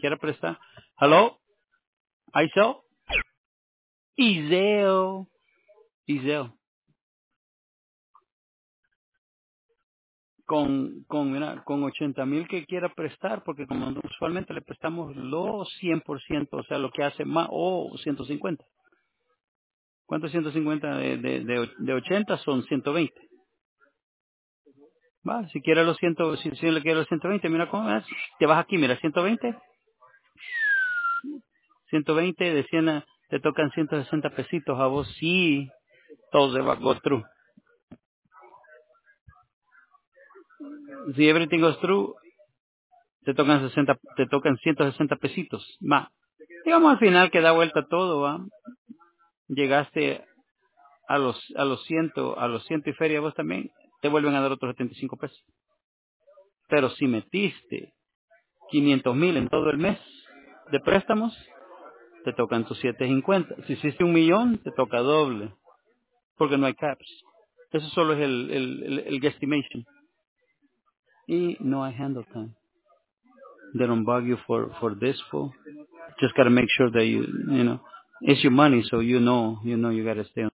quiera prestar. Hello, Isel, Isel, con 80,000 que quiera prestar, porque como usualmente le prestamos los 100%, o sea, lo que hace más, o 150. ¿Cuánto es 150 de 80? Son 120. Va, si quiere los 100, si le quiere los 120, mira cómo es. Te vas aquí, mira, 120 de 100 te tocan 160 pesitos a vos, sí, todo se va a go through. Si everything goes through, te tocan 160 pesitos, más. Digamos al final que da vuelta todo, va. Llegaste a los 100 y feria vos también, te vuelven a dar otros 75 pesos. Pero si metiste 500,000 en todo el mes de préstamos, te tocan tus 750. Si hiciste 1,000,000, te toca doble, porque no hay caps. Eso solo es el guesstimation. Y no hay handle time. They don't bug you for this fool. Just gotta make sure that you know, it's your money, so you know you gotta stay on.